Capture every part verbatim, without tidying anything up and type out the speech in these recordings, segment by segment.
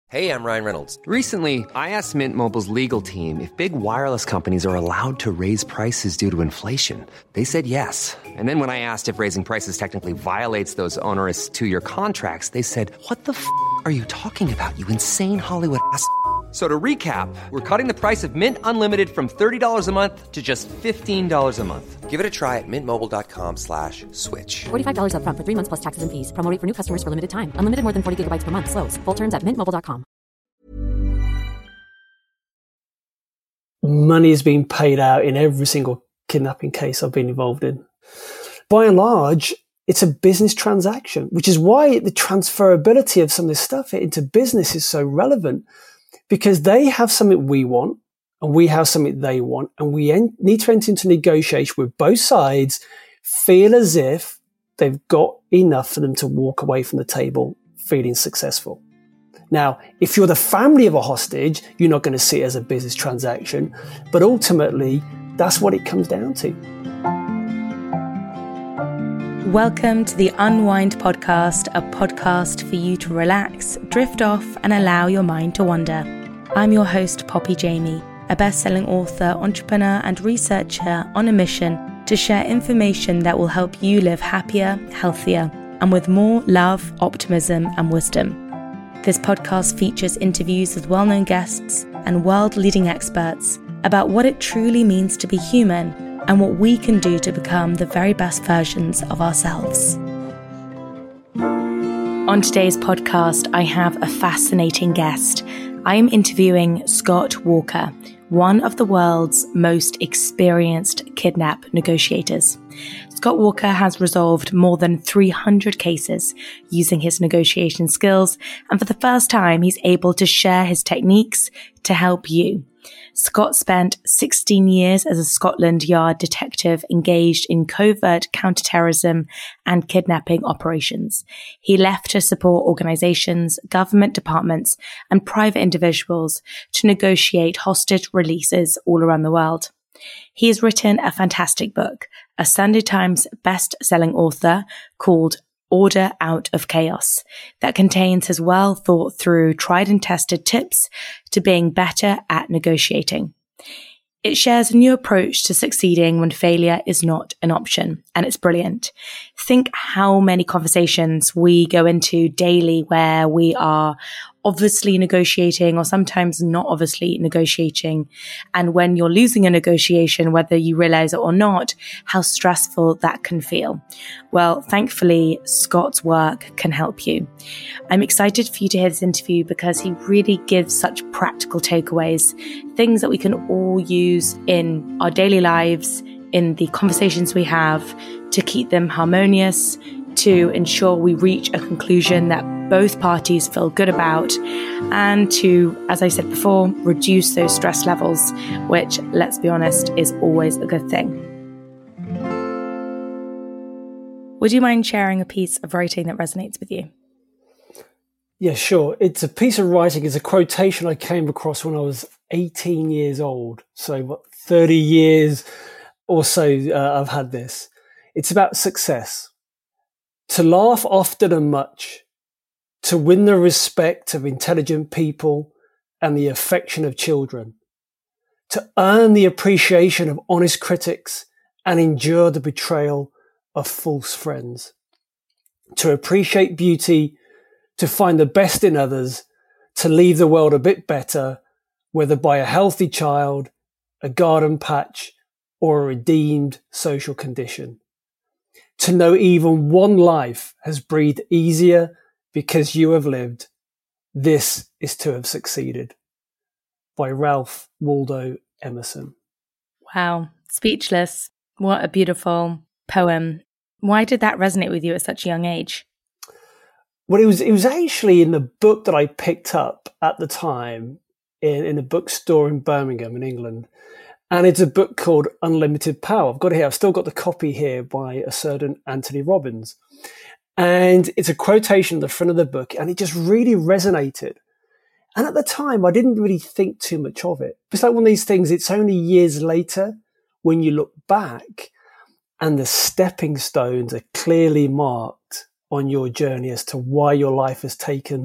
Hey, I'm Ryan Reynolds. Recently, I asked Mint Mobile's legal team if big wireless companies are allowed to raise prices due to inflation. They said yes. And then when I asked if raising prices technically violates those onerous two-year contracts, they said, what the f*** are you talking about, you insane Hollywood ass f- So to recap, we're cutting the price of Mint Unlimited from thirty dollars a month to just fifteen dollars a month. Give it a try at mintmobile.com slash switch. forty-five dollars up front for three months plus taxes and fees. Promo rate for new customers for limited time. Unlimited more than forty gigabytes per month. Slows full terms at mint mobile dot com. Money is being paid out in every single kidnapping case I've been involved in. By and large, it's a business transaction, which is why the transferability of some of this stuff into business is so relevant, because they have something we want and we have something they want, and we en- need to enter into negotiation with both sides, feel as if they've got enough for them to walk away from the table feeling successful. Now, if you're the family of a hostage, you're not going to see it as a business transaction, but ultimately, that's what it comes down to. Welcome to the Unwind Podcast, a podcast for you to relax, drift off, and allow your mind to wander. I'm your host, Poppy Jamie, a best-selling author, entrepreneur, and researcher on a mission to share information that will help you live happier, healthier, and with more love, optimism, and wisdom. This podcast features interviews with well-known guests and world-leading experts about what it truly means to be human and what we can do to become the very best versions of ourselves. On today's podcast, I have a fascinating guest. I am interviewing Scott Walker, one of the world's most experienced kidnap negotiators. Scott Walker has resolved more than three hundred cases using his negotiation skills, and for the first time, he's able to share his techniques to help you. Scott spent sixteen years as a Scotland Yard detective engaged in covert counterterrorism and kidnapping operations. He left to support organizations, government departments, and private individuals to negotiate hostage releases all around the world. He has written a fantastic book, a Sunday Times best-selling author called Order Out of Chaos, that contains his well thought through, tried and tested tips to being better at negotiating. It shares a new approach to succeeding when failure is not an option, and it's brilliant. Think how many conversations we go into daily where we are obviously negotiating or sometimes not obviously negotiating. And when you're losing a negotiation, whether you realize it or not, how stressful that can feel. Well, thankfully, Scott's work can help you. I'm excited for you to hear this interview because he really gives such practical takeaways, things that we can all use in our daily lives, in the conversations we have, to keep them harmonious, to ensure we reach a conclusion that both parties feel good about, and to, as I said before, reduce those stress levels, which, let's be honest, is always a good thing. Would you mind sharing a piece of writing that resonates with you? Yeah, sure. It's a piece of writing. It's a quotation I came across when I was eighteen years old. So what, thirty years or so uh, I've had this. It's about success. To laugh often and much, to win the respect of intelligent people and the affection of children, to earn the appreciation of honest critics and endure the betrayal of false friends, to appreciate beauty, to find the best in others, to leave the world a bit better, whether by a healthy child, a garden patch, or a redeemed social condition. To know even one life has breathed easier because you have lived. This is to have succeeded. By Ralph Waldo Emerson. Wow, speechless. What a beautiful poem. Why did that resonate with you at such a young age? Well, it was it was actually in the book that I picked up at the time in, in a bookstore in Birmingham in England. And it's a book called Unlimited Power. I've got it here. I've still got the copy here by a certain Anthony Robbins. And it's a quotation at the front of the book, and it just really resonated. And at the time, I didn't really think too much of it. It's like one of these things, it's only years later when you look back and the stepping stones are clearly marked on your journey as to why your life has taken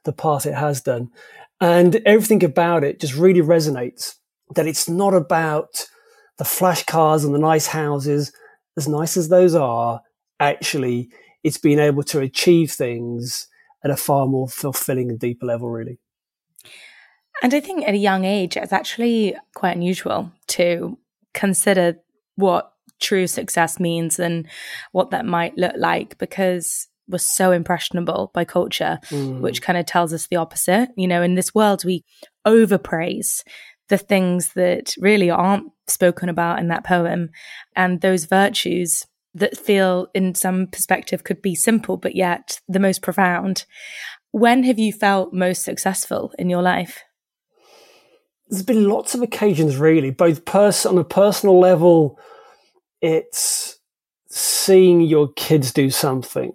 the path it has done. And everything about it just really resonates, that it's not about the flash cars and the nice houses, as nice as those are. Actually, it's being able to achieve things at a far more fulfilling and deeper level, really. And I think at a young age, it's actually quite unusual to consider what true success means and what that might look like, because we're so impressionable by culture, mm. which kind of tells us the opposite. You know, in this world, we overpraise the things that really aren't spoken about in that poem, and those virtues that feel in some perspective could be simple, but yet the most profound. When have you felt most successful in your life? There's been lots of occasions, really, both pers- on a personal level. It's seeing your kids do something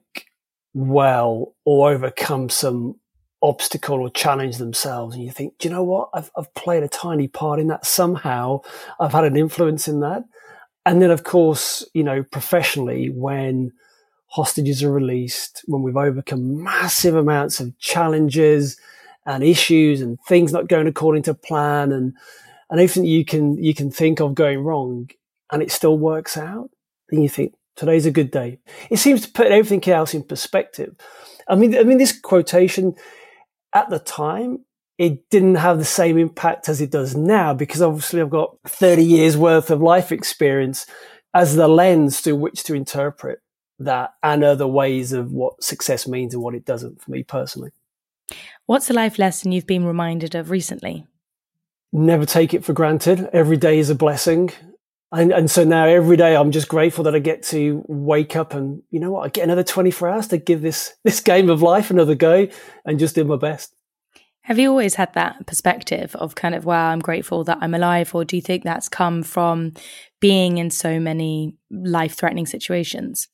well or overcome some obstacle or challenge themselves. And you think, do you know what? I've, I've played a tiny part in that somehow. I've had an influence in that. And then, of course, you know, professionally, when hostages are released, when we've overcome massive amounts of challenges and issues and things not going according to plan, and, and everything you can, you can think of going wrong, and it still works out, then you think, today's a good day. It seems to put everything else in perspective. I mean, I mean, this quotation at the time, it didn't have the same impact as it does now, because obviously I've got thirty years worth of life experience as the lens through which to interpret that, and other ways of what success means and what it doesn't for me personally. What's a life lesson you've been reminded of recently? Never take it for granted. Every day is a blessing. And, and so now every day I'm just grateful that I get to wake up and, you know what, I get another twenty-four hours to give this, this game of life another go and just do my best. Have you always had that perspective of kind of, wow, I'm grateful that I'm alive? Or do you think that's come from being in so many life-threatening situations?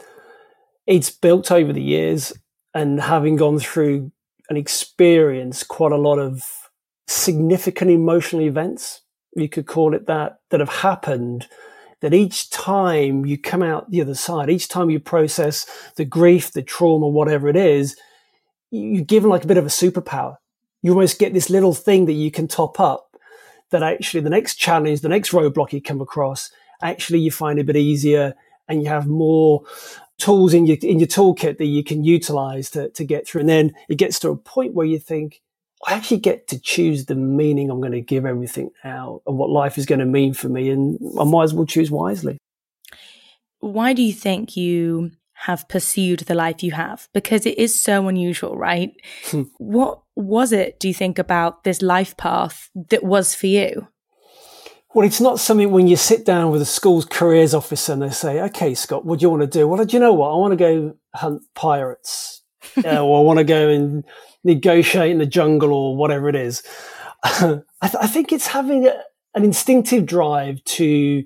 It's built over the years, and having gone through and experienced quite a lot of significant emotional events, you could call it that, that have happened, that each time you come out the other side, each time you process the grief, the trauma, whatever it is, you're given like a bit of a superpower. You almost get this little thing that you can top up, that actually the next challenge, the next roadblock you come across, actually you find it a bit easier, and you have more tools in your in your toolkit that you can utilize to, to get through. And then it gets to a point where you think, I actually get to choose the meaning I'm going to give everything now and what life is going to mean for me, and I might as well choose wisely. Why do you think you have pursued the life you have? Because it is so unusual, right? What was it, do you think, about this life path that was for you? Well, it's not something when you sit down with a school's careers officer and they say, okay, Scott, what do you want to do? Well, do you know what? I want to go hunt pirates uh, or I want to go and negotiate in the jungle or whatever it is. I, th- I think it's having a, an instinctive drive to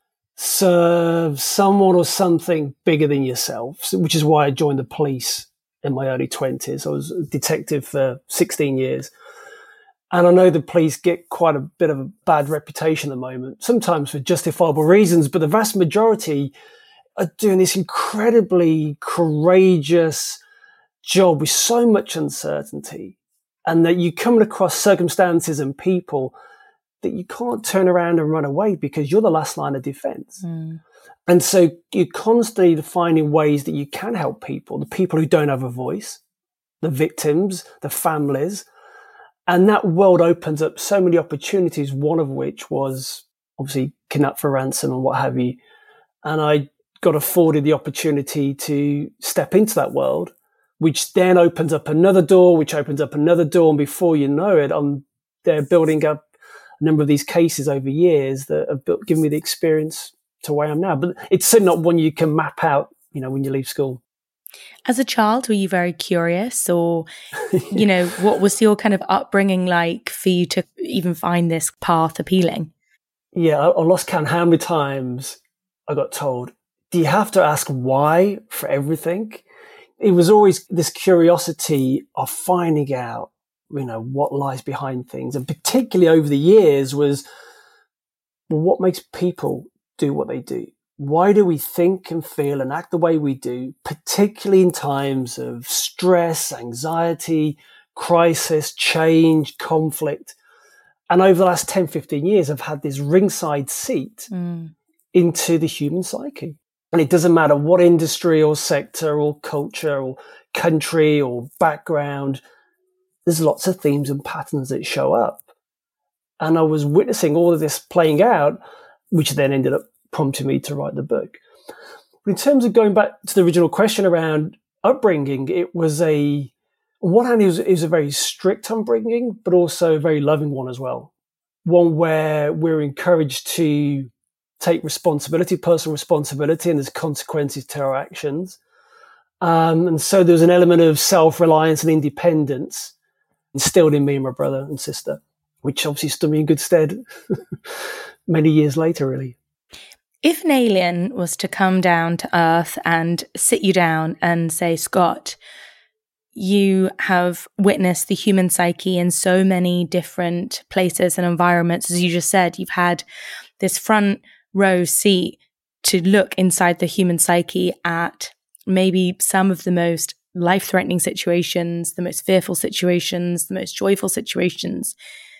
serve someone or something bigger than yourself, which is why I joined the police in my early twenties. I was a detective for sixteen years. And I know the police get quite a bit of a bad reputation at the moment, sometimes for justifiable reasons, but the vast majority are doing this incredibly courageous job with so much uncertainty, and that you come across circumstances and people that you can't turn around and run away because you're the last line of defense. Mm. And so you're constantly finding ways that you can help people, the people who don't have a voice, the victims, the families. And that world opens up so many opportunities, one of which was obviously kidnapped for ransom and what have you. And I got afforded the opportunity to step into that world, which then opens up another door, which opens up another door. And before you know it, I'm there building up a number of these cases over years that have built, given me the experience to where I am now. But it's certainly not one you can map out, you know, when you leave school. As a child, were you very curious, or, you know, what was your kind of upbringing like for you to even find this path appealing? Yeah, I, I lost count how many times I got told, do you have to ask why for everything? It was always this curiosity of finding out, you know, what lies behind things. And particularly over the years was, well, what makes people do what they do? Why do we think and feel and act the way we do, particularly in times of stress, anxiety, crisis, change, conflict. And over the last ten, fifteen years, I've had this ringside seat mm. into the human psyche. And it doesn't matter what industry or sector or culture or country or background, there's lots of themes and patterns that show up. And I was witnessing all of this playing out, which then ended up prompting me to write the book. But in terms of going back to the original question around upbringing, it was a, on one hand, it was, it was a very strict upbringing, but also a very loving one as well. One where we're encouraged to take responsibility, personal responsibility, and there's consequences to our actions. Um, and so there's an element of self-reliance and independence instilled in me and my brother and sister, which obviously stood me in good stead many years later, really. If an alien was to come down to Earth and sit you down and say, Scott, you have witnessed the human psyche in so many different places and environments. As you just said, you've had this front row seat to look inside the human psyche at maybe some of the most life-threatening situations, the most fearful situations, the most joyful situations.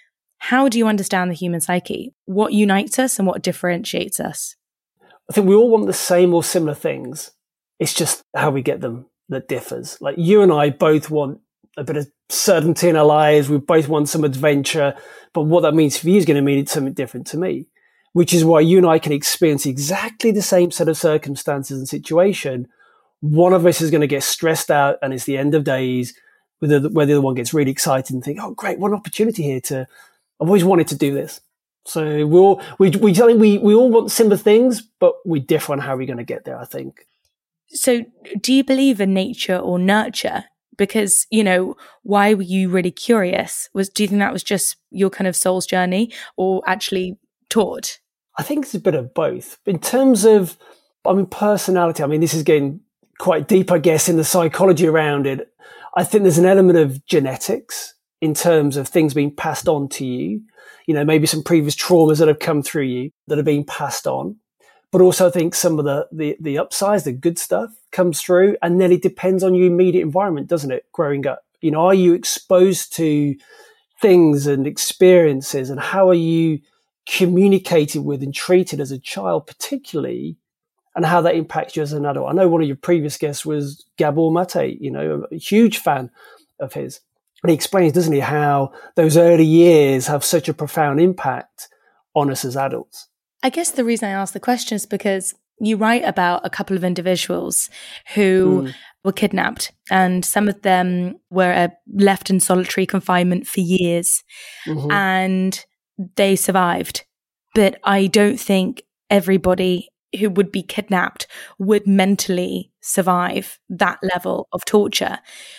How do you understand the human psyche? What unites us and what differentiates us? I think we all want the same or similar things. It's just how we get them that differs. Like you and I both want a bit of certainty in our lives. We both want some adventure. But what that means for you is going to mean something different to me, which is why you and I can experience exactly the same set of circumstances and situation. One of us is going to get stressed out and it's the end of days, where the, where the other one gets really excited and think, oh, great, what an opportunity here to, I've always wanted to do this. So we all, we, we, we, we all want similar things, but we differ on how we're going to get there, I think. So do you believe in nature or nurture? Because, you know, why were you really curious? Was, do you think that was just your kind of soul's journey or actually taught? I think it's a bit of both. In terms of, I mean, personality, I mean, this is getting quite deep, I guess, in the psychology around it. I think there's an element of genetics in terms of things being passed on to you. You know, maybe some previous traumas that have come through you that are being passed on. But also I think some of the, the, the upsides, the good stuff comes through. And then it depends on your immediate environment, doesn't it, growing up? You know, are you exposed to things and experiences, and how are you communicated with and treated as a child particularly, and how that impacts you as an adult? I know one of your previous guests was Gabor Mate, you know, a huge fan of his. And he explains, doesn't he, how those early years have such a profound impact on us as adults. I guess the reason I ask the question is because you write about a couple of individuals who mm. were kidnapped, and some of them were uh, left in solitary confinement for years, mm-hmm. and they survived. But I don't think everybody who would be kidnapped would mentally survive that level of torture.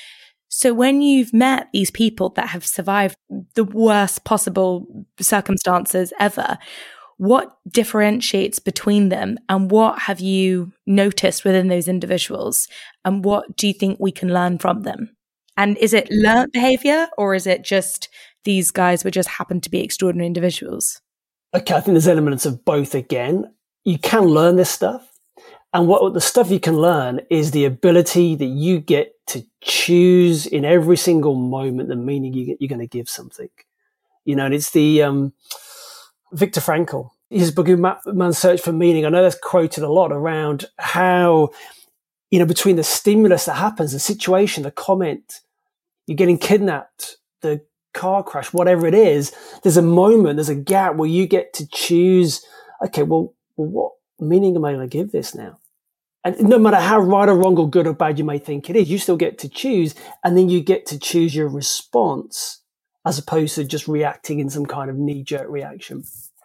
So when you've met these people that have survived the worst possible circumstances ever, what differentiates between them, and what have you noticed within those individuals, and what do you think we can learn from them? And is it learned behavior, or is it just these guys were just happen to be extraordinary individuals? Okay, I think there's elements of both again. You can learn this stuff. And what the stuff you can learn is the ability that you get to choose in every single moment the meaning you get, you're going to give something. You know, and it's the um, Viktor Frankl, his book, Man's Search for Meaning. I know that's quoted a lot around how, you know, between the stimulus that happens, the situation, the comment, you're getting kidnapped, the car crash, whatever it is, there's a moment, there's a gap where you get to choose, okay, well, well what meaning am I going to give this now? And no matter how right or wrong or good or bad you may think it is, you still get to choose, and then you get to choose your response as opposed to just reacting in some kind of knee-jerk reaction.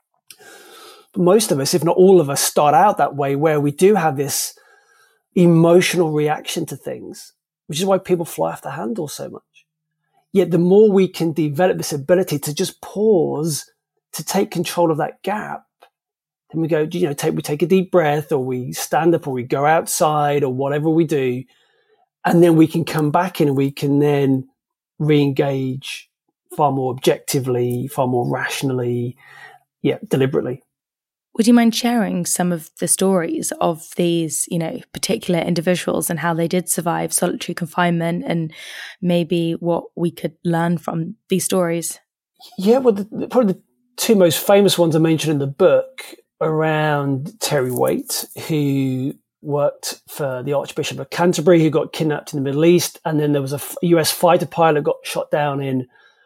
But most of us, if not all of us, start out that way, where we do have this emotional reaction to things, which is why people fly off the handle so much. Yet the more we can develop this ability to just pause, to take control of that gap, then we go, you know, take, we take a deep breath, or we stand up, or we go outside, or whatever we do. And then we can come back in, and we can then re-engage far more objectively, far more rationally, yeah, deliberately. Would you mind sharing some of the stories of these, you know, particular individuals and how they did survive solitary confinement, and maybe what we could learn from these stories? Yeah, well, the, probably the two most famous ones I mentioned in the book around Terry Waite, who worked for the Archbishop of Canterbury, who got kidnapped in the Middle East, and then there was a U S fighter pilot got shot down in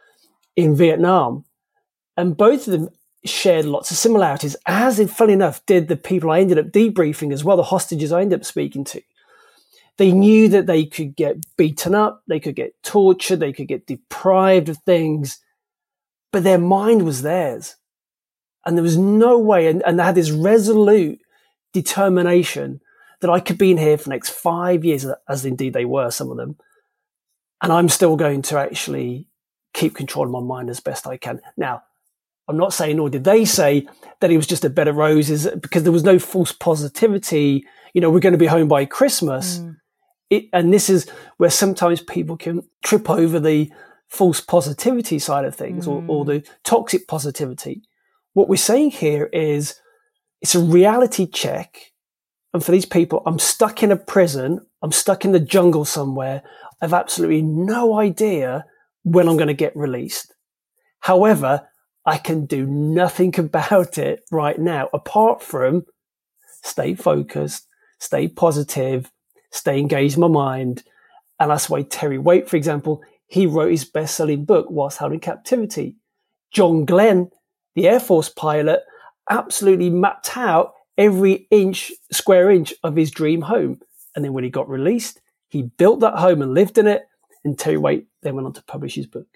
in Vietnam, and both of them shared lots of similarities, as, funny enough, did the people I ended up debriefing as well, the hostages I ended up speaking to. They knew that they could get beaten up, they could get tortured, they could get deprived of things, but their mind was theirs. And there was no way, and, and they had this resolute determination that I could be in here for the next five years, as indeed they were, some of them, and I'm still going to actually keep control of my mind as best I can. Now, I'm not saying, nor did they say, that it was just a bed of roses, because there was no false positivity. You know, we're going to be home by Christmas. Mm. It, and this is where sometimes people can trip over the false positivity side of things, mm. or, or the toxic positivity. What we're saying here is it's a reality check. And for these people, I'm stuck in a prison. I'm stuck in the jungle somewhere. I've absolutely no idea when I'm going to get released. However, I can do nothing about it right now, apart from stay focused, stay positive, stay engaged in my mind. And that's why Terry Waite, for example, he wrote his best-selling book whilst held in captivity. John Glenn, the Air Force pilot, absolutely mapped out every inch, square inch of his dream home. And then when he got released, he built that home and lived in it. And Terry Waite then went on to publish his book.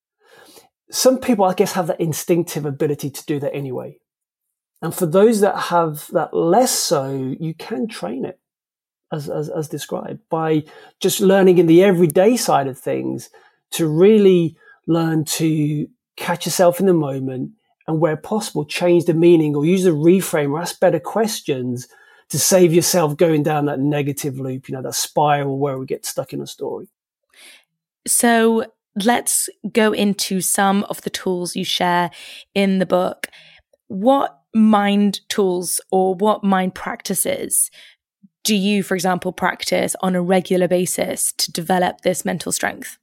Some people, I guess, have that instinctive ability to do that anyway. And for those that have that less so, you can train it, as, as, as described, by just learning in the everyday side of things to really learn to catch yourself in the moment, and where possible, change the meaning or use a reframe or ask better questions to save yourself going down that negative loop, you know, that spiral where we get stuck in a story. So let's go into some of the tools you share in the book. What mind tools or what mind practices do you, for example, practice on a regular basis to develop this mental strength?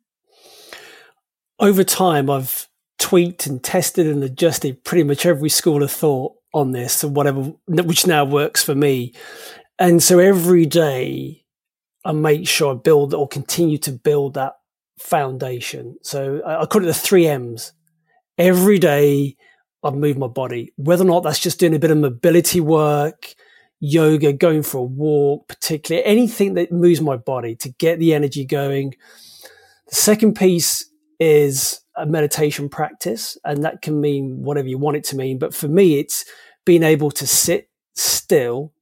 Over time, I've tweaked and tested and adjusted pretty much every school of thought on this, and whatever, which now works for me. And so every day I make sure I build or continue to build that foundation. So I call it the three M's. Every day I move my body, whether or not that's just doing a bit of mobility work, yoga, going for a walk, particularly anything that moves my body to get the energy going. The second piece is a meditation practice, and that can mean whatever you want it to mean. But for me, it's being able to sit still,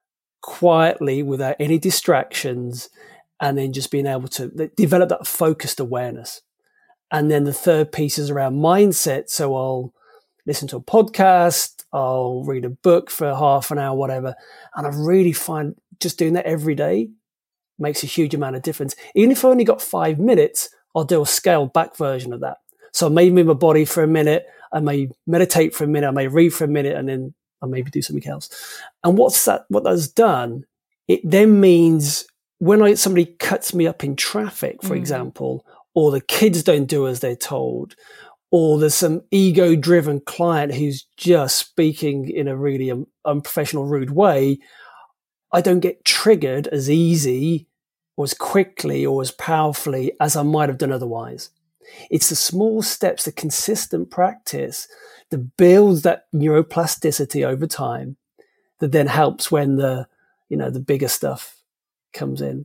quietly, without any distractions, and then just being able to develop that focused awareness. And then the third piece is around mindset. So I'll listen to a podcast, I'll read a book for half an hour, whatever. And I really find just doing that every day makes a huge amount of difference. Even if I only got five minutes, I'll do a scaled back version of that. So I may move my body for a minute, I may meditate for a minute, I may read for a minute, and then I maybe do something else. And what's that? What that's done, it then means when I, somebody cuts me up in traffic, for mm. example, or the kids don't do as they're told, or there's some ego-driven client who's just speaking in a really un- unprofessional, rude way, I don't get triggered as easy or as quickly or as powerfully as I might have done otherwise. It's the small steps, the consistent practice that builds that neuroplasticity over time that then helps when the, you know, the bigger stuff comes in.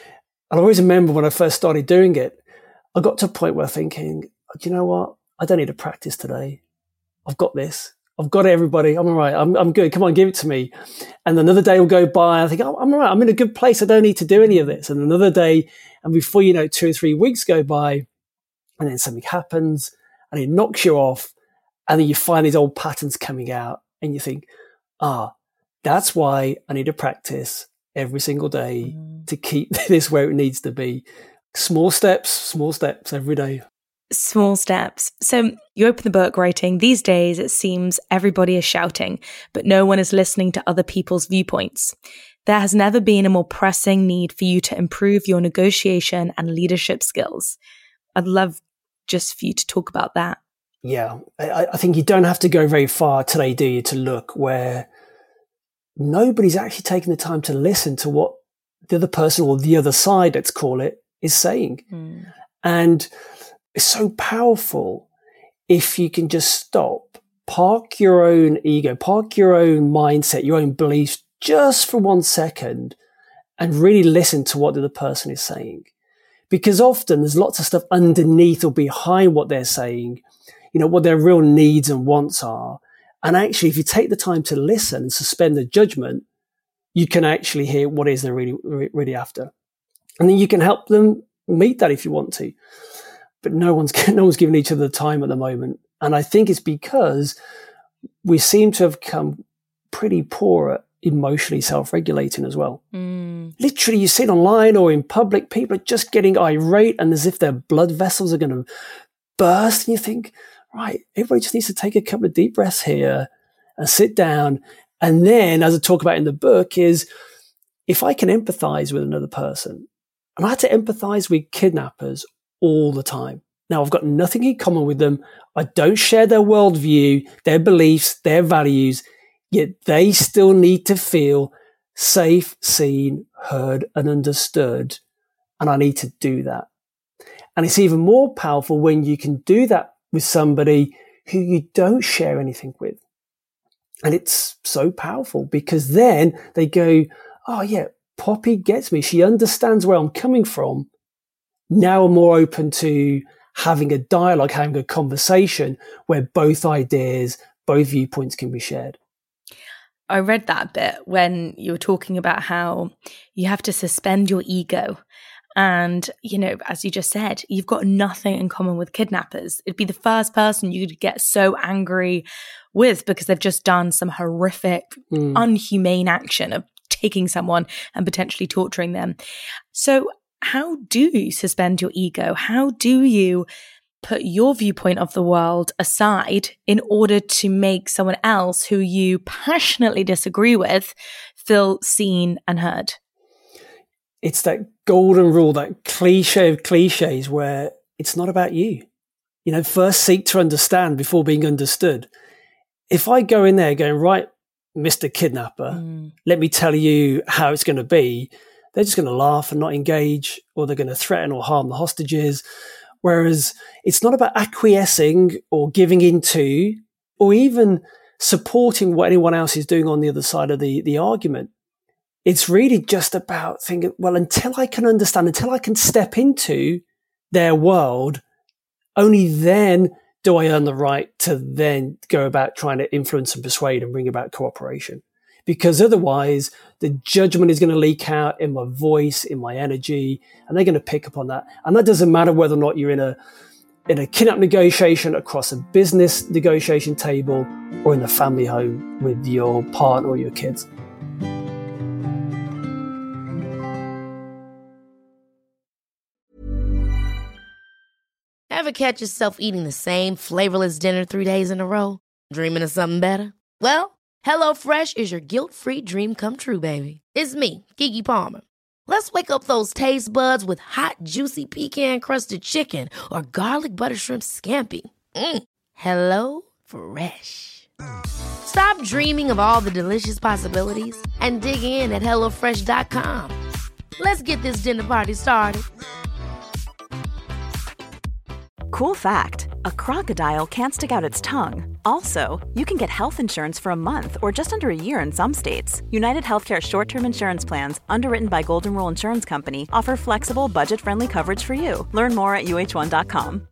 I always remember when I first started doing it, I got to a point where I'm thinking, do you know what? I don't need to practice today. I've got this. I've got it, everybody. I'm all right. I'm, I'm good. Come on, give it to me. And another day will go by. I think, oh, I'm all right. I'm in a good place. I don't need to do any of this. And another day, and before you know, two or three weeks go by, and then something happens, and it knocks you off, and then you find these old patterns coming out, and you think, ah, that's why I need to practice every single day mm. to keep this where it needs to be. Small steps, small steps every day. Small steps. So You open the book writing, these days it seems everybody is shouting, but no one is listening to other people's viewpoints. There has never been a more pressing need for you to improve your negotiation and leadership skills. I'd love just for you to talk about that. Yeah, I, I think you don't have to go very far today, do you, to look where nobody's actually taking the time to listen to what the other person or the other side, let's call it, is saying. Mm. And it's so powerful if you can just stop, park your own ego, park your own mindset, your own beliefs just for one second and really listen to what the other person is saying. Because often there's lots of stuff underneath or behind what they're saying, you know, what their real needs and wants are. And actually, if you take the time to listen and suspend the judgment, you can actually hear what it is they're really, really after. And then you can help them meet that if you want to. But no one's, no one's giving each other the time at the moment. And I think it's because we seem to have become pretty poor at emotionally self-regulating as well. Mm. Literally, you see it online or in public, people are just getting irate and as if their blood vessels are going to burst. And you think, right, everybody just needs to take a couple of deep breaths here and sit down. And then, as I talk about in the book, is if I can empathize with another person, and I had to empathize with kidnappers all the time. Now, I've got nothing in common with them. I don't share their worldview, their beliefs, their values, yet they still need to feel safe, seen, heard, and understood. And I need to do that. And it's even more powerful when you can do that with somebody who you don't share anything with. And it's so powerful because then they go, oh yeah, Poppy gets me. She understands where I'm coming from. Now I'm more open to having a dialogue, having a conversation where both ideas, both viewpoints can be shared. I read that bit when you were talking about how you have to suspend your ego. And, you know, as you just said, you've got nothing in common with kidnappers. It'd be the first person you'd get so angry with because they've just done some horrific, mm. unhumane action of taking someone and potentially torturing them. So how do you suspend your ego? How do you put your viewpoint of the world aside in order to make someone else who you passionately disagree with feel seen and heard? It's that golden rule, that cliche of cliches where it's not about you. You know, first seek to understand before being understood. If I go in there going, right, Mister Kidnapper, mm. let me tell you how it's going to be, they're just going to laugh and not engage, or they're going to threaten or harm the hostages. Whereas it's not about acquiescing or giving into or even supporting what anyone else is doing on the other side of the, the argument. It's really just about thinking, well, until I can understand, until I can step into their world, only then do I earn the right to then go about trying to influence and persuade and bring about cooperation. Because otherwise, the judgment is going to leak out in my voice, in my energy, and they're going to pick up on that. And that doesn't matter whether or not you're in a in a kidnap negotiation, across a business negotiation table, or in the family home with your partner or your kids. Ever catch yourself eating the same flavorless dinner three days in a row? Dreaming of something better? Well, HelloFresh is your guilt-free dream come true, baby. It's me, Keke Palmer. Let's wake up those taste buds with hot, juicy pecan-crusted chicken or garlic butter shrimp scampi. Mm. Hello Fresh. Stop dreaming of all the delicious possibilities and dig in at hello fresh dot com. Let's get this dinner party started. Cool fact, a crocodile can't stick out its tongue. Also, you can get health insurance for a month or just under a year in some states. United Healthcare short-term insurance plans, underwritten by Golden Rule Insurance Company, offer flexible, budget-friendly coverage for you. Learn more at U H one dot com.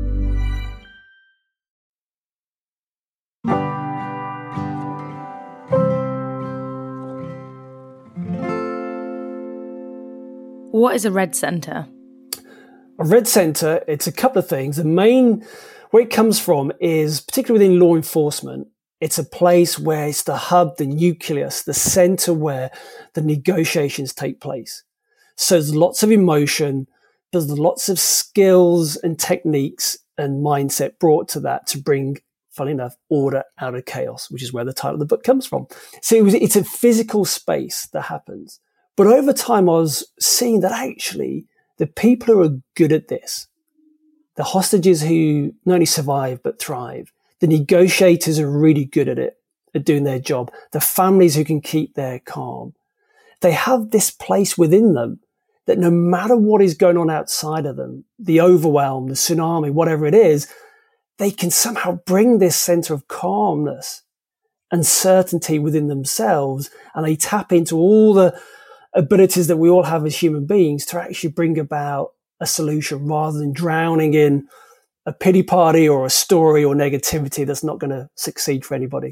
What is a red centre? A red centre, it's a couple of things. The main, where it comes from is, particularly within law enforcement, it's a place where it's the hub, the nucleus, the centre where the negotiations take place. So there's lots of emotion, there's lots of skills and techniques and mindset brought to that to bring, funnily enough, order out of chaos, which is where the title of the book comes from. So it was, it's a physical space that happens. But over time, I was seeing that actually the people who are good at this, the hostages who not only survive but thrive, the negotiators are really good at it, at doing their job, the families who can keep their calm, they have this place within them that no matter what is going on outside of them, the overwhelm, the tsunami, whatever it is, they can somehow bring this center of calmness and certainty within themselves, and they tap into all the abilities that we all have as human beings to actually bring about a solution rather than drowning in a pity party or a story or negativity that's not going to succeed for anybody.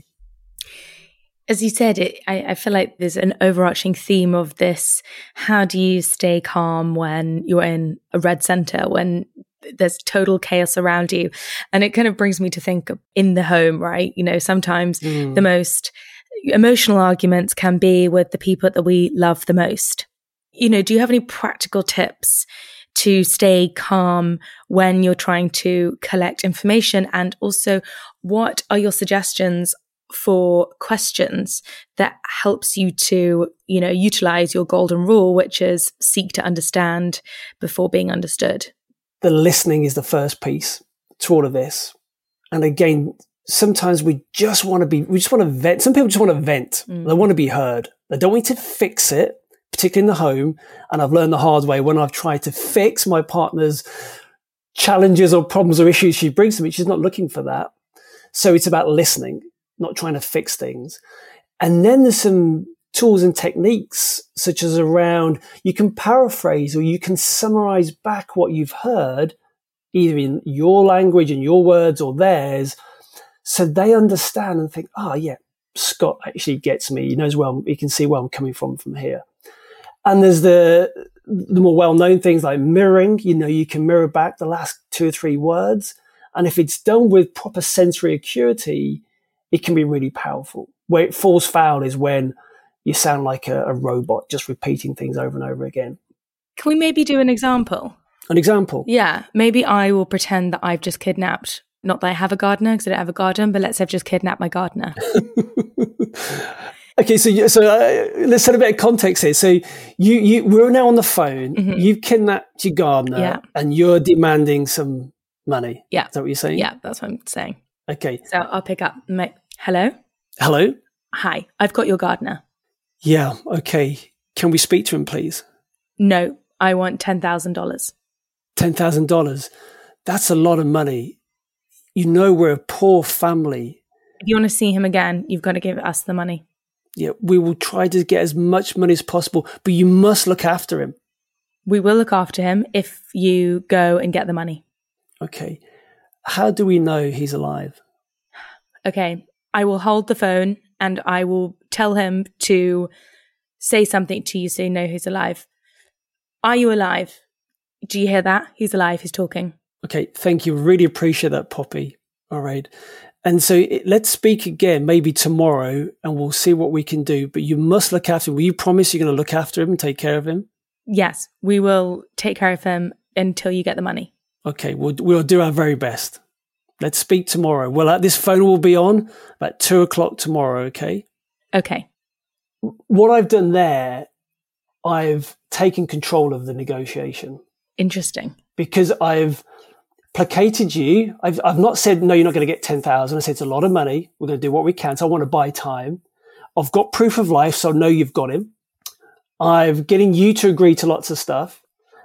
As you said, it, I, I feel like there's an overarching theme of this. How do you stay calm when you're in a red center, when there's total chaos around you? And it kind of brings me to think of in the home, right? You know, sometimes mm. the most emotional arguments can be with the people that we love the most. You know, do you have any practical tips to stay calm when you're trying to collect information? And also, what are your suggestions for questions that helps you to, you know, utilize your golden rule, which is seek to understand before being understood? The listening is the first piece to all of this. And again, sometimes we just want to be, we just want to vent. Some people just want to vent. Mm. They want to be heard. They don't want to fix it, particularly in the home. And I've learned the hard way when I've tried to fix my partner's challenges or problems or issues she brings to me. She's not looking for that. So it's about listening, not trying to fix things. And then there's some tools and techniques such as around, you can paraphrase or you can summarize back what you've heard, either in your language and your words or theirs, so they understand and think, oh yeah, Scott actually gets me. He knows well, he can see where I'm coming from from here. And there's the, the more well-known things like mirroring. You know, you can mirror back the last two or three words. And if it's done with proper sensory acuity, it can be really powerful. Where it falls foul is when you sound like a, a robot, just repeating things over and over again. Can we maybe do an example? An example? Yeah. Maybe I will pretend that I've just kidnapped, not that I have a gardener because I don't have a garden, but let's say I've just kidnapped my gardener. Okay, so so uh, let's set a bit of context here. So you you we're now on the phone. Mm-hmm. You've kidnapped your gardener, yeah. and you're demanding some money. Yeah, is that what you're saying? Yeah, that's what I'm saying. Okay, so I'll pick up. My, hello. Hello. Hi, I've got your gardener. Yeah. Okay. Can we speak to him, please? No, I want ten thousand dollars. Ten thousand dollars. That's a lot of money. You know, we're a poor family. If you want to see him again, you've got to give us the money. Yeah, we will try to get as much money as possible, but you must look after him. We will look after him if you go and get the money. Okay. How do we know he's alive? Okay. I will hold the phone and I will tell him to say something to you so you know he's alive. Are you alive? Do you hear that? He's alive. He's talking. Okay. Thank you. Really appreciate that, Poppy. All right. And so it, let's speak again, maybe tomorrow, and we'll see what we can do. But you must look after him. Will you promise you're going to look after him and take care of him? Yes, we will take care of him until you get the money. Okay, we'll, we'll do our very best. Let's speak tomorrow. Well, uh, this phone will be on about two o'clock tomorrow, okay? Okay. What I've done there, I've taken control of the negotiation. Interesting. Because I've placated you. I've, I've not said, no, you're not going to get ten thousand. I said, it's a lot of money. We're going to do what we can. So I want to buy time. I've got proof of life. So I know you've got him. I'm getting you to agree to lots of stuff.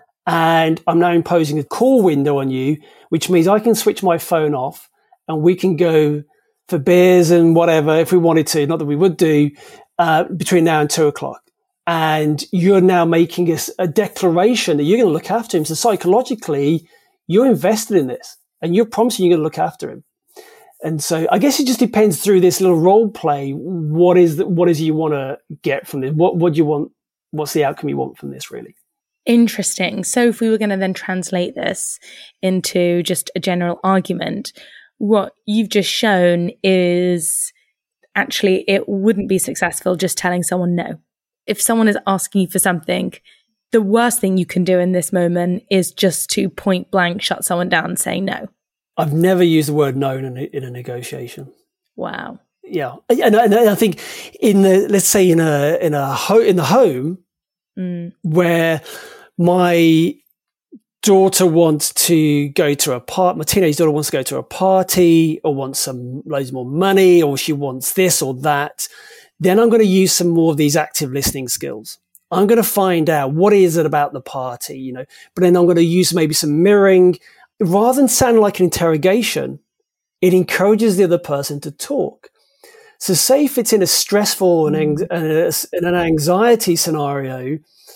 And I'm now imposing a call window on you, which means I can switch my phone off and we can go for beers and whatever if we wanted to, not that we would do, uh, between now and two o'clock. And you're now making a, a declaration that you're going to look after him. So psychologically, you're invested in this and you're promising you're going to look after him. And so I guess it just depends through this little role play. What is the, what is it you want to get from this? What, what do you want? What's the outcome you want from this, really? Interesting. So if we were going to then translate this into just a general argument, what you've just shown is actually it wouldn't be successful just telling someone no. If someone is asking you for something, the worst thing you can do in this moment is just to point blank shut someone down saying no. I've never used the word no in a, in a negotiation. Wow. Yeah, and, and I think in the let's say in a in a ho- in the home mm. where my daughter wants to go to a party, my teenage daughter wants to go to a party, or wants some loads more money, or she wants this or that, then I'm going to use some more of these active listening skills. I'm going to find out what is it about the party, you know, but then I'm going to use maybe some mirroring. Rather than sound like an interrogation, it encourages the other person to talk. So say if it's in a stressful and in an anxiety scenario,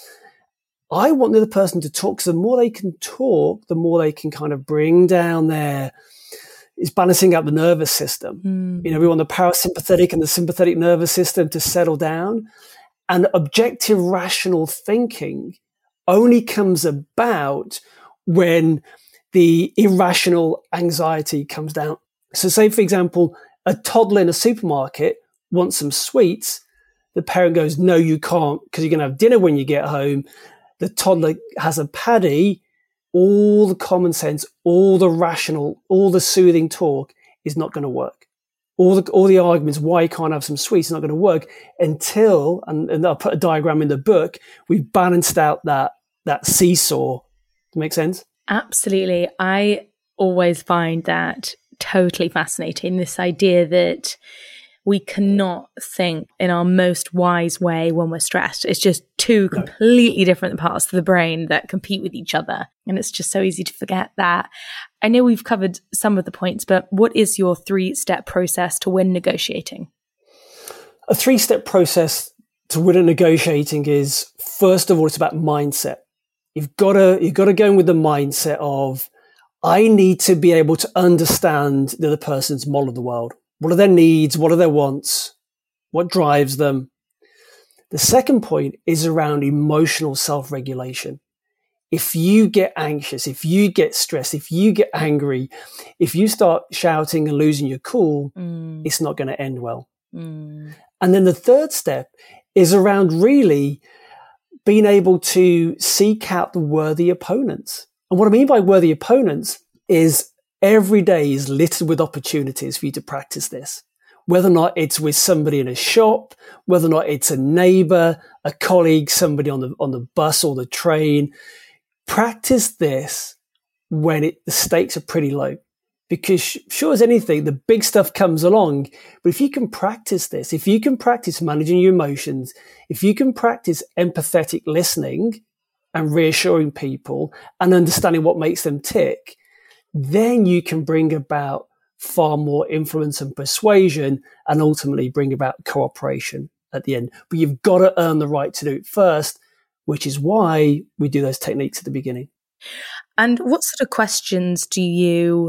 I want the other person to talk. So the more they can talk, the more they can kind of bring down their, it's balancing out the nervous system. Mm. You know, we want the parasympathetic and the sympathetic nervous system to settle down. And objective rational thinking only comes about when the irrational anxiety comes down. So say, for example, a toddler in a supermarket wants some sweets. The parent goes, no, you can't, because you're going to have dinner when you get home. The toddler has a paddy. All the common sense, all the rational, all the soothing talk is not going to work. All the all the arguments why you can't have some sweets is not going to work until, and, and I'll put a diagram in the book, we've balanced out that that seesaw. Make sense? Absolutely. I always find that totally fascinating, this idea that we cannot think in our most wise way when we're stressed. It's just two No. completely different parts of the brain that compete with each other. And it's just so easy to forget that. I know we've covered some of the points, but what is your three-step process to win negotiating? A three-step process to win at negotiating is, first of all, it's about mindset. You've got to you've got to go in with the mindset of, I need to be able to understand the other person's model of the world. What are their needs? What are their wants? What drives them? The second point is around emotional self-regulation. If you get anxious, if you get stressed, if you get angry, if you start shouting and losing your cool, Mm. it's not going to end well. Mm. And then the third step is around really being able to seek out the worthy opponents. And what I mean by worthy opponents is every day is littered with opportunities for you to practice this. Whether or not it's with somebody in a shop, whether or not it's a neighbor, a colleague, somebody on the on the bus or the train, practice this when it, the stakes are pretty low. Because sh- sure as anything, the big stuff comes along. But if you can practice this, if you can practice managing your emotions, if you can practice empathetic listening and reassuring people and understanding what makes them tick, then you can bring about far more influence and persuasion and ultimately bring about cooperation at the end. But you've got to earn the right to do it first, which is why we do those techniques at the beginning. And what sort of questions do you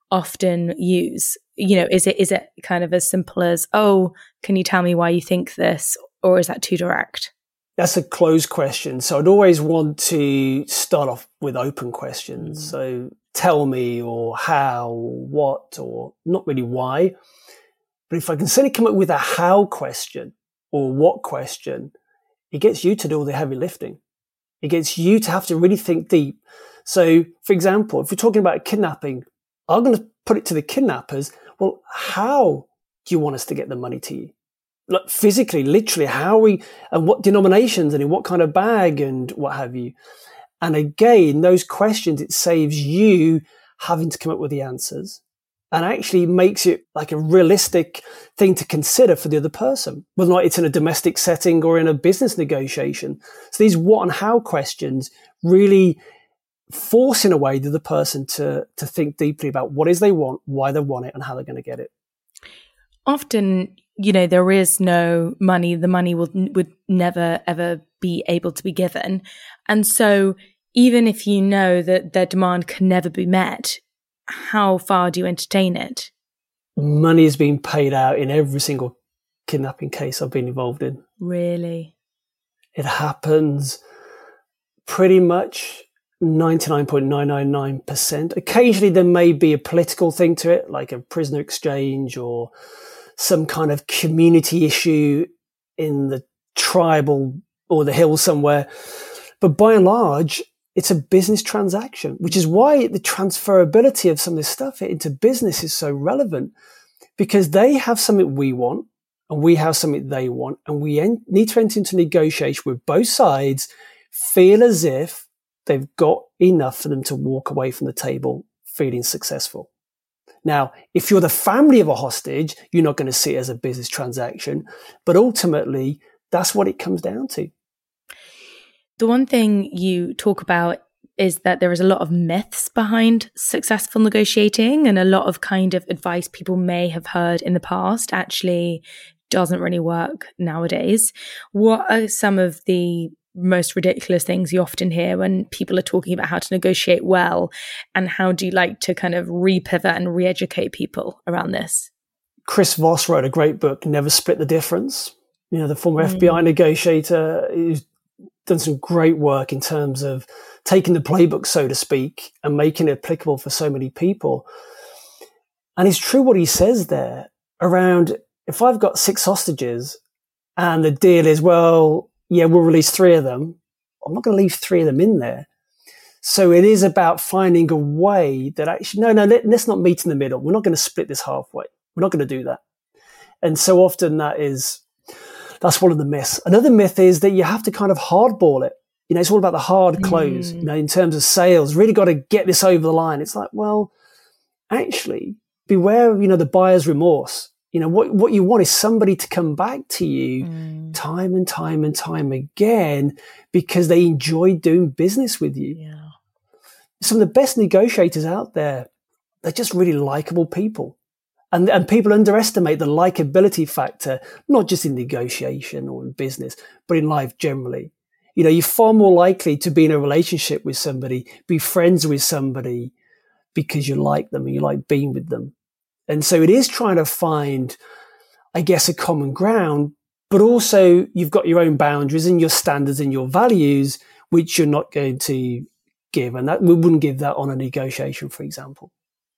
often use? You know, is it is it kind of as simple as, oh, can you tell me why you think this? Or is that too direct? That's a closed question. So I'd always want to start off with open questions. Mm. So tell me, or how, or what, or not really why. But if I can certainly come up with a how question or what question, it gets you to do all the heavy lifting. It gets you to have to really think deep. So, for example, if we're talking about kidnapping, I'm going to put it to the kidnappers. Well, how do you want us to get the money to you? Like physically, literally, how are we, and what denominations, and in what kind of bag, and what have you. And again, those questions, it saves you having to come up with the answers and actually makes it like a realistic thing to consider for the other person, whether or not it's in a domestic setting or in a business negotiation. So these what and how questions really force, in a way, the other person to, to think deeply about what is they want, why they want it, and how they're going to get it. Often, you know, there is no money. The money will would never, ever be able to be given. And so even if you know that their demand can never be met, how far do you entertain it? Money is being paid out in every single kidnapping case I've been involved in. Really? It happens pretty much ninety-nine point nine nine nine percent. Occasionally there may be a political thing to it, like a prisoner exchange or some kind of community issue in the tribal or the hills somewhere. But by and large, it's a business transaction, which is why the transferability of some of this stuff into business is so relevant, because they have something we want and we have something they want, and we en- need to enter into negotiation with both sides, feel as if they've got enough for them to walk away from the table feeling successful. Now, if you're the family of a hostage, you're not going to see it as a business transaction, but ultimately that's what it comes down to. The one thing you talk about is that there is a lot of myths behind successful negotiating, and a lot of kind of advice people may have heard in the past actually doesn't really work nowadays. What are some of the most ridiculous things you often hear when people are talking about how to negotiate well, and how do you like to kind of repivot and re-educate people around this? Chris Voss wrote a great book, Never Split the Difference. You know, the former mm. F B I negotiator who's done some great work in terms of taking the playbook, so to speak, and making it applicable for so many people. And it's true what he says there around, if I've got six hostages and the deal is, well, yeah, we'll release three of them, I'm not going to leave three of them in there. So it is about finding a way that actually, no, no, let, let's not meet in the middle. We're not going to split this halfway. We're not going to do that. And so often that is, that's one of the myths. Another myth is that you have to kind of hardball it. You know, it's all about the hard close, mm. you know, in terms of sales, really got to get this over the line. It's like, well, actually beware of, you know, the buyer's remorse. You know, what, what you want is somebody to come back to you mm. time and time and time again because they enjoy doing business with you. Yeah. Some of the best negotiators out there, they're just really likable people. And, and people underestimate the likability factor, not just in negotiation or in business, but in life generally. You know, you're far more likely to be in a relationship with somebody, be friends with somebody because you like them and you like being with them. And so it is trying to find, I guess, a common ground, but also you've got your own boundaries and your standards and your values, which you're not going to give. And that we wouldn't give that on a negotiation, for example.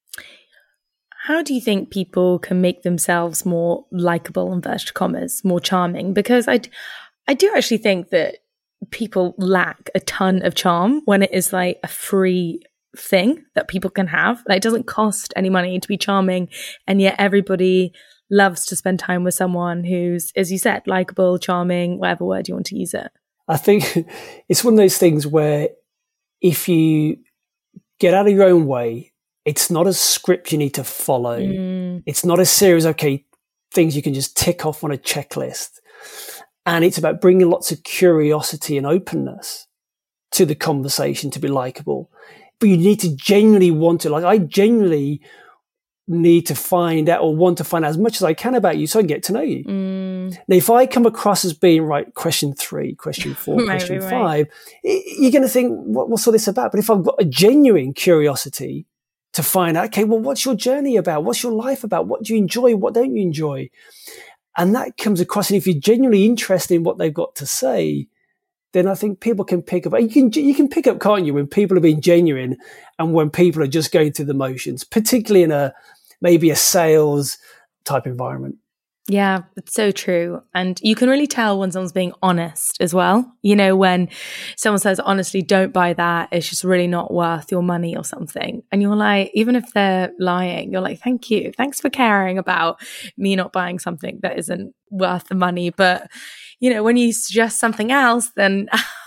How do you think people can make themselves more likable, inverted commas, more charming? Because I, I do actually think that people lack a ton of charm when it is like a free thing that people can have. Like, it doesn't cost any money to be charming, and yet everybody loves to spend time with someone who's, as you said, likable, charming, whatever word you want to use it. I think it's one of those things where if you get out of your own way, it's not a script you need to follow. Mm. It's not a series of, okay, things you can just tick off on a checklist. And it's about bringing lots of curiosity and openness to the conversation to be likable. But you need to genuinely want to, like I genuinely need to find out or want to find out as much as I can about you so I can get to know you. Mm. Now, if I come across as being, right, question three, question four, right, question right, five, right. you're going to think, what, what's all this about? But if I've got a genuine curiosity to find out, okay, well, what's your journey about? What's your life about? What do you enjoy? What don't you enjoy? And that comes across. And if you're genuinely interested in what they've got to say, then I think people can pick up. You can, you can pick up, can't you, when people are being genuine and when people are just going through the motions, particularly in a, maybe a sales type environment. Yeah, it's so true. And you can really tell when someone's being honest as well. You know, when someone says, honestly, don't buy that, it's just really not worth your money or something. And you're like, even if they're lying, you're like, thank you. Thanks for caring about me not buying something that isn't worth the money. But, you know, when you suggest something else, then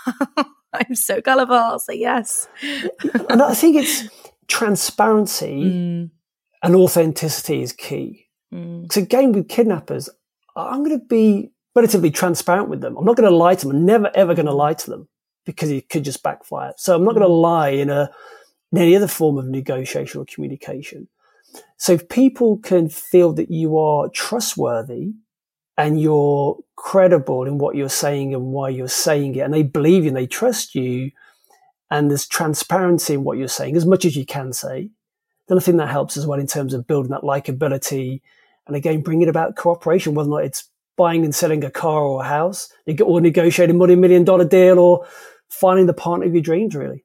I'm so gullible. I'll say yes. And I think it's transparency mm. and authenticity is key. Mm. So again, with kidnappers, I'm going to be relatively transparent with them. I'm not going to lie to them. I'm never, ever going to lie to them because it could just backfire. So I'm not going to lie in a in any other form of negotiation or communication. So if people can feel that you are trustworthy and you're credible in what you're saying and why you're saying it, and they believe you and they trust you, and there's transparency in what you're saying, as much as you can say, then I think that helps as well in terms of building that likability and, again, bringing about cooperation, whether or not it's buying and selling a car or a house, or negotiating a multi-million dollar deal, or finding the partner of your dreams, really.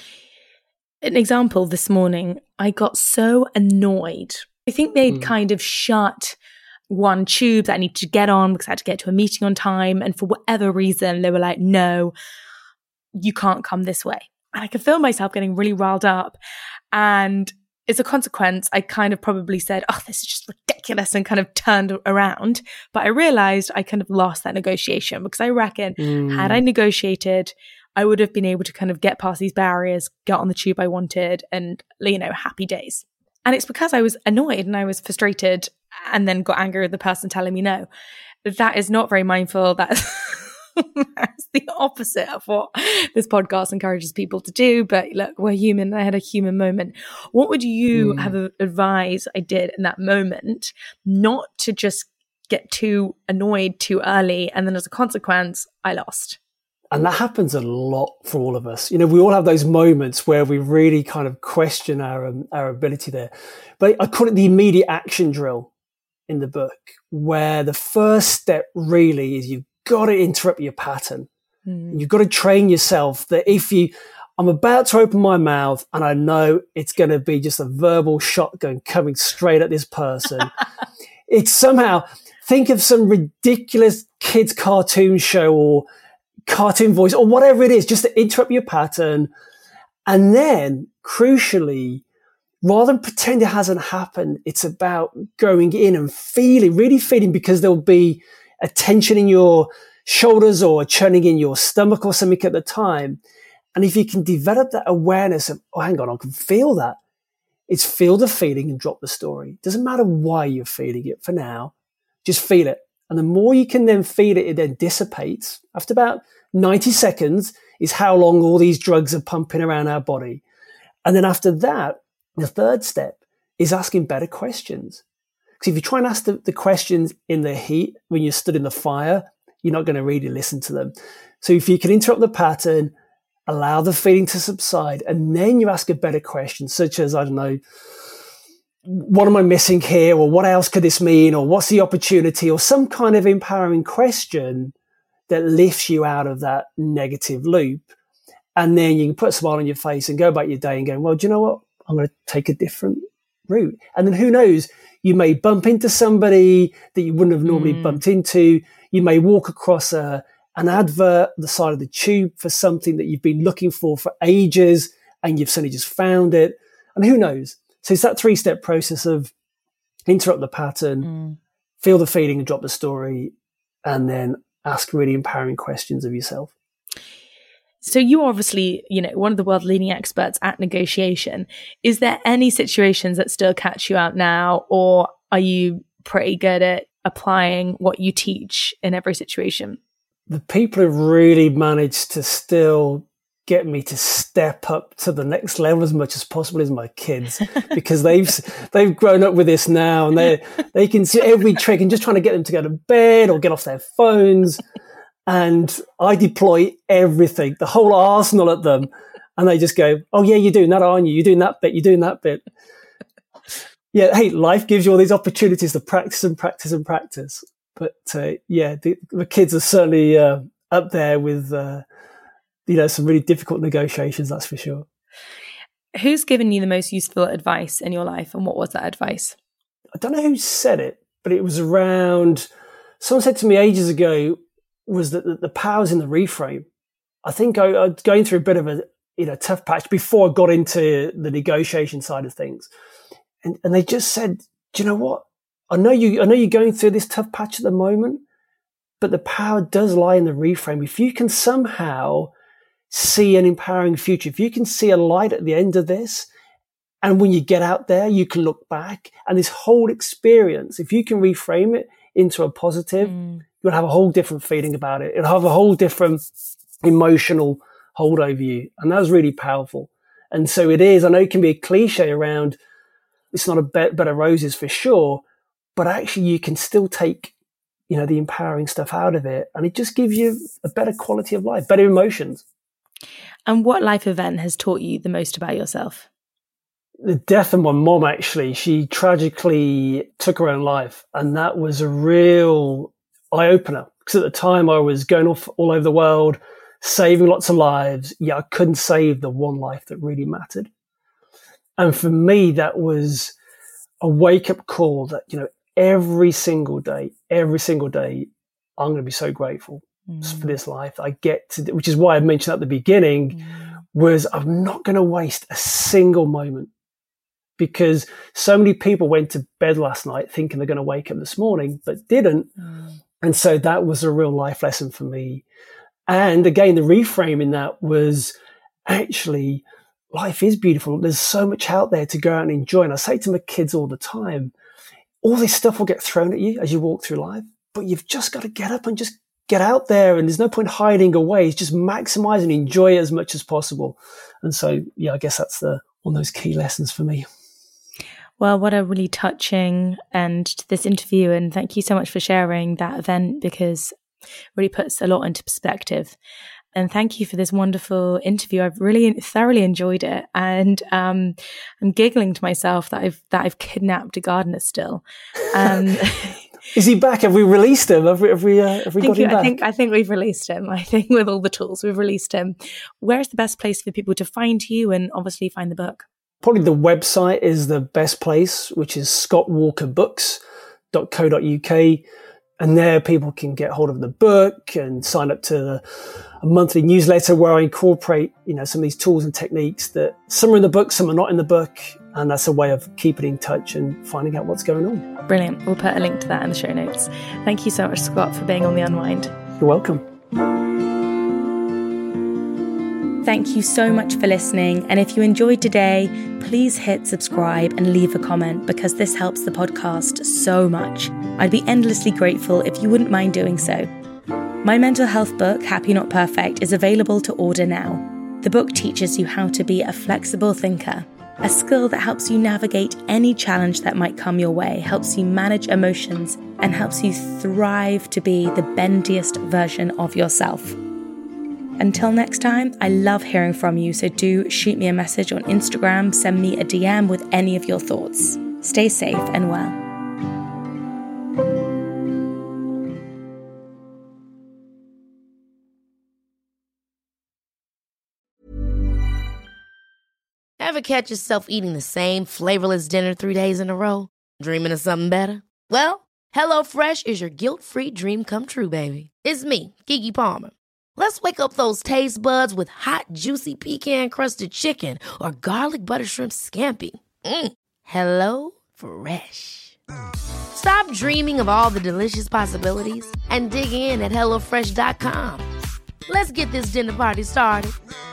An example this morning, I got so annoyed. I think they'd mm. kind of shut one tube that I needed to get on because I had to get to a meeting on time. And for whatever reason, they were like, no, you can't come this way. And I could feel myself getting really riled up. And as a consequence, I kind of probably said, oh, this is just ridiculous, and kind of turned around. But I realized I kind of lost that negotiation, because I reckon mm. had I negotiated, I would have been able to kind of get past these barriers, get on the tube I wanted, and, you know, happy days. And it's because I was annoyed and I was frustrated and then got angry with the person telling me no. That is not very mindful. That's, that's the opposite of what this podcast encourages people to do. But look, we're human. I had a human moment. What would you mm. have advised I did in that moment? Not to just get too annoyed too early, and then as a consequence, I lost. And that happens a lot for all of us. You know, we all have those moments where we really kind of question our um, our ability there. But I call it the immediate action drill in the book, where the first step really is you've got to interrupt your pattern. Mm. You've got to train yourself that if you, I'm about to open my mouth and I know it's going to be just a verbal shotgun coming straight at this person. It's somehow, think of some ridiculous kids cartoon show or cartoon voice or whatever it is, just to interrupt your pattern. And then, crucially, rather than pretend it hasn't happened, it's about going in and feeling, really feeling, because there'll be a tension in your shoulders or a churning in your stomach or something at the time. And if you can develop that awareness of, oh, hang on, I can feel that. It's feel the feeling and drop the story. Doesn't matter why you're feeling it for now. Just feel it. And the more you can then feel it, it then dissipates. After about ninety seconds is how long all these drugs are pumping around our body. And then after that, the third step is asking better questions. Because if you try and ask the, the questions in the heat, when you're stood in the fire, you're not going to really listen to them. So if you can interrupt the pattern, allow the feeling to subside, and then you ask a better question, such as, I don't know, what am I missing here? Or what else could this mean? Or what's the opportunity? Or some kind of empowering question that lifts you out of that negative loop. And then you can put a smile on your face and go about your day and go, well, do you know what? I'm going to take a different route. And then who knows, you may bump into somebody that you wouldn't have normally mm. bumped into. You may walk across a, an advert on the side of the tube for something that you've been looking for for ages, and you've suddenly just found it. And who knows? So it's that three-step process of interrupt the pattern, mm. feel the feeling and drop the story, and then ask really empowering questions of yourself. So you're obviously, you know, one of the world leading experts at negotiation. Is there any situations that still catch you out now, or are you pretty good at applying what you teach in every situation? The people who've really managed to still get me to step up to the next level as much as possible is my kids, because they've they've grown up with this now, and they they can see every trick, and just trying to get them to go to bed or get off their phones. And I deploy everything, the whole arsenal at them. And they just go, oh, yeah, you're doing that, aren't you? You're doing that bit. You're doing that bit. Yeah, hey, life gives you all these opportunities to practice and practice and practice. But, uh, yeah, the, the kids are certainly uh, up there with, uh, you know, some really difficult negotiations, that's for sure. Who's given you the most useful advice in your life, and what was that advice? I don't know who said it, but it was around, someone said to me ages ago, was that the, the power's in the reframe. I think I, I was going through a bit of a you know tough patch before I got into the negotiation side of things, and and they just said, do you know what? I know you I know you're going through this tough patch at the moment, but the power does lie in the reframe. If you can somehow see an empowering future, if you can see a light at the end of this, and when you get out there, you can look back, and this whole experience, if you can reframe it into a positive, mm. you'll have a whole different feeling about it. It'll have a whole different emotional hold over you. And that was really powerful. And so it is, I know it can be a cliche around, it's not a bed, bed of roses for sure, but actually you can still take, you know, the empowering stuff out of it. And it just gives you a better quality of life, better emotions. And what life event has taught you the most about yourself? The death of my mom, actually. She tragically took her own life. And that was a real eye-opener. Because at the time I was going off all over the world, saving lots of lives. Yeah, I couldn't save the one life that really mattered. And for me, that was a wake-up call that, you know, every single day, every single day, I'm going to be so grateful mm. for this life I get to, which is why I mentioned at the beginning, mm. was I'm not going to waste a single moment, because so many people went to bed last night thinking they're going to wake up this morning, but didn't. Mm. And so that was a real life lesson for me. And again, the reframing that was actually life is beautiful. There's so much out there to go out and enjoy. And I say to my kids all the time, all this stuff will get thrown at you as you walk through life, but you've just got to get up and just get out there. And there's no point hiding away. It's just maximize and enjoy it as much as possible. And so, yeah, I guess that's the one of those key lessons for me. Well, what a really touching end to this interview. And thank you so much for sharing that event, because it really puts a lot into perspective. And thank you for this wonderful interview. I've really thoroughly enjoyed it. And um, I'm giggling to myself that I've that I've kidnapped a gardener still. Um, Is he back? Have we released him? Have we, have we, uh, have we got him back? I think, I think we've released him. I think with all the tools, we've released him. Where's the best place for people to find you and obviously find the book? Probably the website is the best place, which is scott walker books dot co dot uk. And there people can get hold of the book and sign up to the, a monthly newsletter where I incorporate, you know, some of these tools and techniques that some are in the book, some are not in the book. And that's a way of keeping in touch and finding out what's going on. Brilliant. We'll put a link to that in the show notes. Thank you so much, Scott, for being on The Unwind. You're welcome. Thank you so much for listening. And if you enjoyed today, please hit subscribe and leave a comment, because this helps the podcast so much. I'd be endlessly grateful if you wouldn't mind doing so. My mental health book, Happy Not Perfect, is available to order now. The book teaches you how to be a flexible thinker, a skill that helps you navigate any challenge that might come your way, helps you manage emotions, and helps you thrive to be the bendiest version of yourself. Until next time, I love hearing from you, so do shoot me a message on Instagram, send me a D M with any of your thoughts. Stay safe and well. Ever catch yourself eating the same flavorless dinner three days in a row? Dreaming of something better? Well, HelloFresh is your guilt-free dream come true, baby. It's me, Keke Palmer. Let's wake up those taste buds with hot, juicy pecan-crusted chicken or garlic butter shrimp scampi. Mm. Hello Fresh. Stop dreaming of all the delicious possibilities and dig in at hello fresh dot com. Let's get this dinner party started.